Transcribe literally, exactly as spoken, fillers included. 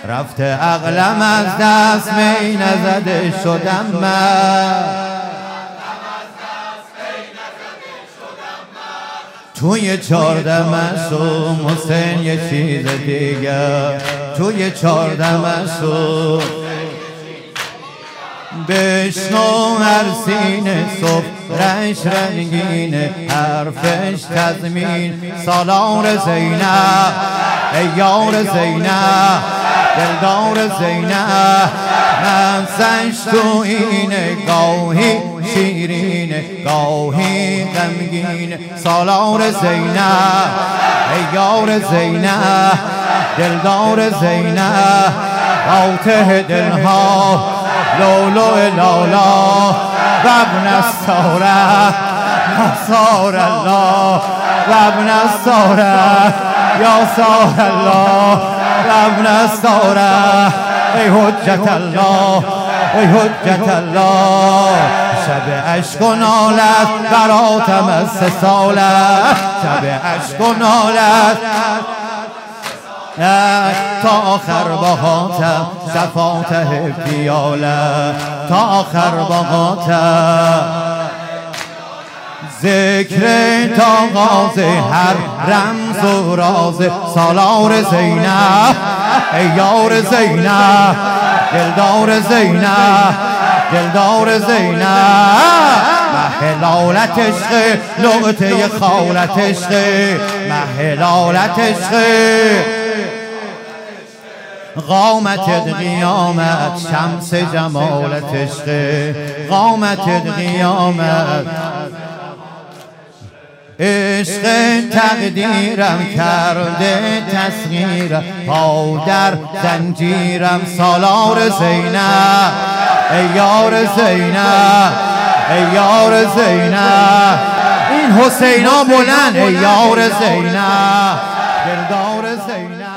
رفته عقلم از دست می نزده شدم من. توی چارده معصوم حسین یه چیز دیگر، توی چارده معصوم بشنو هر سینه صبح رش رنگینه، حرفش تضمین سالار زینب، ای یار زینب دلدار زینب. نفسش تو اینه گاهی شیرینه گاهی غمگینه، سالار زینب ای یار زینب دلدار زینب. فاتح دلها لولو لالا و ابن الساره سار الله و ابن الساره یا سار الله و ابن الساره ای حجت الله ای حجت الله. شب عشق و نالت براتم از سه سالت، شب عشق و نالت تا آخر باهاتم صفاته پیاله، تا آخر باهاتم ذکر تا غاز هر رمز و راز، سالار زینب ای یار زینب دلدار زینب دلدار زینب. محلالت عشق لغته خالت عشق، محلالت عشق قامت قیامت شمس جمالت عشق، قامت قیامت عشق تقدیرم کرده تسخیرم، پا در زنجیرم سالار زینب ای یار زینب ای یار زینب. این حسینا بلند ای یار زینب دلدار زینب.